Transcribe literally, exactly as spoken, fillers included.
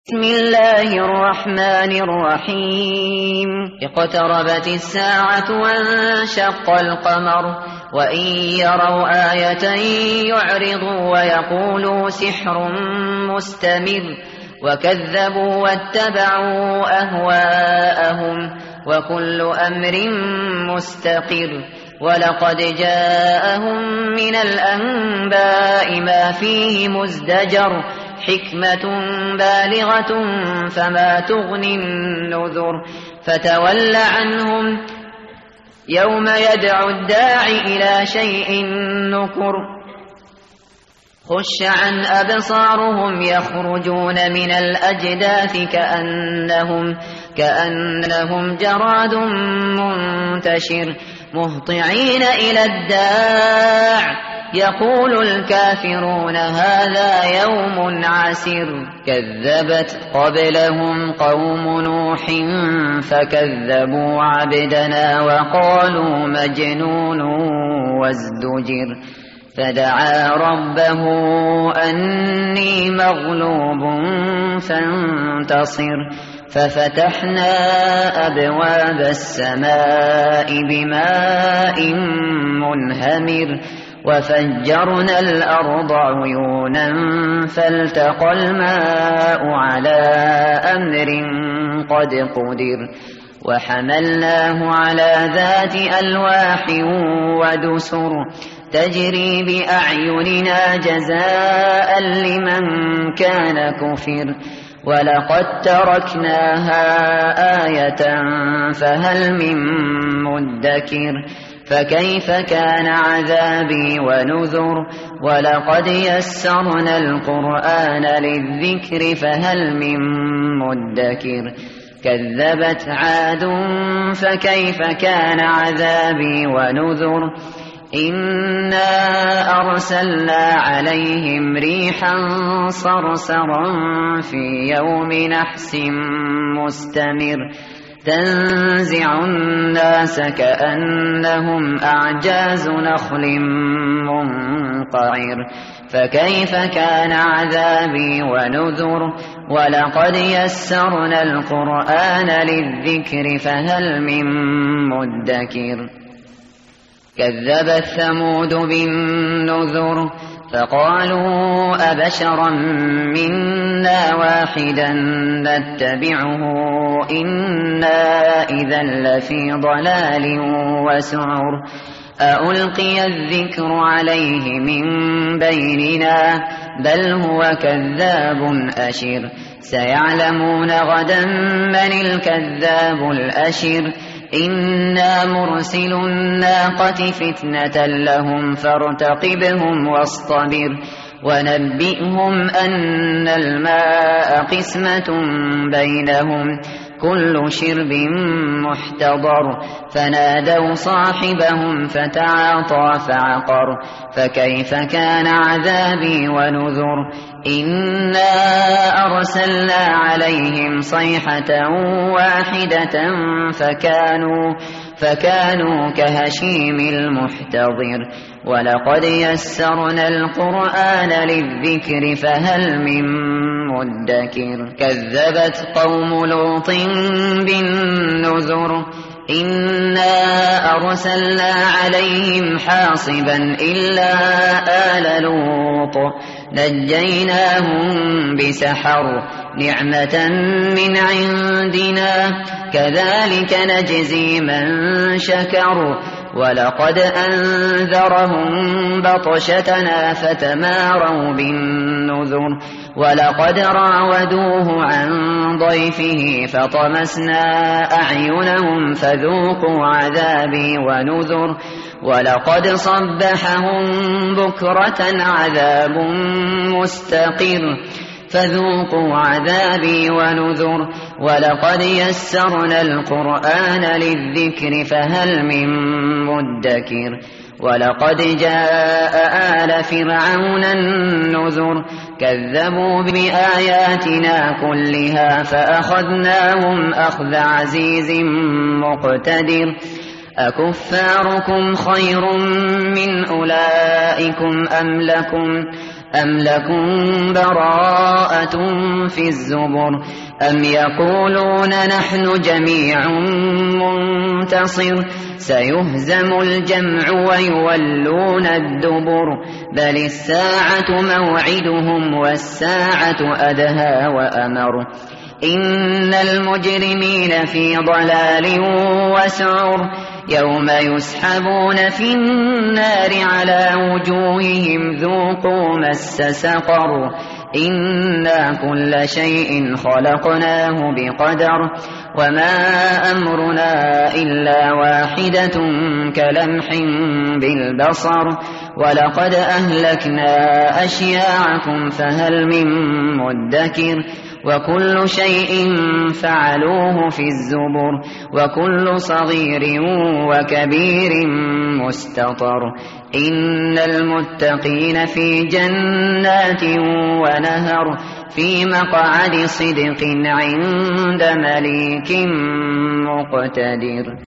بسم الله الرحمن الرحيم اقتربت الساعة وانشق القمر وإن يروا آية يعرضوا ويقولوا سحر مستمر وكذبوا واتبعوا أهواءهم وكل أمر مستقر ولقد جاءهم من الأنباء ما فيه مزدجر حكمة بالغة فما تغني النذر فتول عنهم يوم يدعو الداعي إلى شيء نكر خش عن أبصارهم يخرجون من الأجداث كأنهم, كأنهم جراد منتشر مهطعين إلى الداع يقول الكافرون هذا يوم عسر كذبت قبلهم قوم نوح فكذبوا عبدنا وقالوا مجنون وازدجر فدعا ربه أني مغلوب فانتصر ففتحنا أبواب السماء بماء منهمر وفجرنا الأرض عيونا فالتقى الماء على أمر قد قدر وحملناه على ذات ألواح ودسر تجري بأعيننا جزاء لمن كان كفر ولقد تركناها آية فهل من مدكر فكيف كان عذابي ونذر ولقد يسرنا القرآن للذكر فهل من مدكر كذبت عاد فكيف كان عذابي ونذر إنا أرسلنا عليهم ريحا صرصرا في يوم نحس مستمر تنزع الناس كأنهم أعجاز نخل منقعر فكيف كان عذابي ونذر ولقد يسرنا القرآن للذكر فهل من مدكر كذبت ثمود بالنذر فقالوا أبشرا منا واحدا نتبعه إنا إذا لفي ضلال وسعر ألقي الذكر عليه من بيننا بل هو كذاب أشر سيعلمون غدا من الكذاب الأشر إنا مرسل الناقة فتنة لهم فارتقبهم واصطبر ونبئهم أن الماء قسمة بينهم كل شرب محتضر فنادوا صاحبهم فتعاطى فعقر فكيف كان عذابي ونذر إنا أرسلنا عليهم صيحة واحدة فكانوا, فكانوا كهشيم المحتضر ولقد يسرنا القرآن للذكر فهل من مدكر كذبت قوم لوط بالنذر إنا أرسلنا عليهم حاصبا إلا آل لوط نجيناهم بسحر نعمة من عندنا كذلك نجزي من شكر ولقد أنذرهم بطشتنا فتماروا بالنذر ولقد راودوه عن ضيفه فطمسنا أعينهم فذوقوا عذابي ونذر ولقد صبحهم بكرة عذاب مستقر فذوقوا عذابي ونذر ولقد يسرنا القرآن للذكر فهل من مدكر ولقد جاء آل فرعون النذر كذبوا بآياتنا كلها فأخذناهم أخذ عزيز مقتدر أكفاركم خير من أولئكم أم لكم أم لكم براءة في الزبر أم يقولون نحن جميع منتصر سيهزم الجمع ويولون الدبر بل الساعة موعدهم والساعة أدهى وأمر إن المجرمين في ضلال وسعر يوم يسحبون في النار على وجوههم ذوقوا مس سقر إنا كل شيء خلقناه بقدر وما أمرنا إلا واحدة كلمح بالبصر ولقد أهلكنا أشياعكم فهل من مدكر وكل شيء فعلوه في الزبر وكل صغير وكبير مستطر إن المتقين في جنات ونهر في مقعد صدق عند مليك مقتدر.